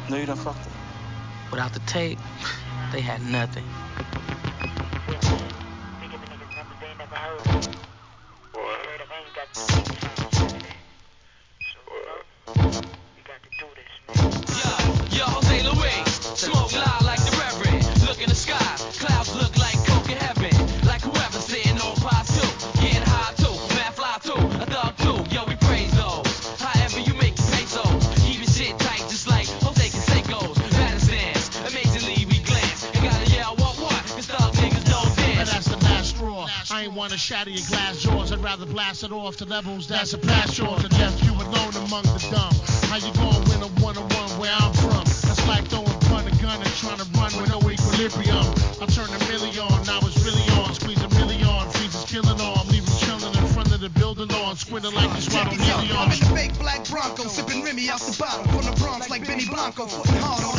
No, you done fucked up. Without the tape, they had nothing. Yo, Jose Luis, smoke loud like the Reverend. Look in the sky, clouds look like coke in heaven. Like whoever's sitting on pot too, getting high too, mad fly too, a thug too. Yo, we praise those. However you make your pesos, keeping shit tight just like Jose Canseco's. Better stance, amazingly we glance. And gotta yell what? Cause thug niggas don't dance. But that's the last straw. I ain't wanna shatter your glass jaws. I'd rather blast it off to levels that's a past yours and left you alone among the dumb. How you gonna win a one-on-one where I'm from? That's like throwing a gun and trying to run with no equilibrium. I turn a million, now it's really on. Squeeze a million, freezes killing on. Leave him chilling in front of the building on. Squinting like he's right on million. I'm in the fake black Bronco, sipping Remy out the bottle. From the Bronx like Benny Blanco, footing hard on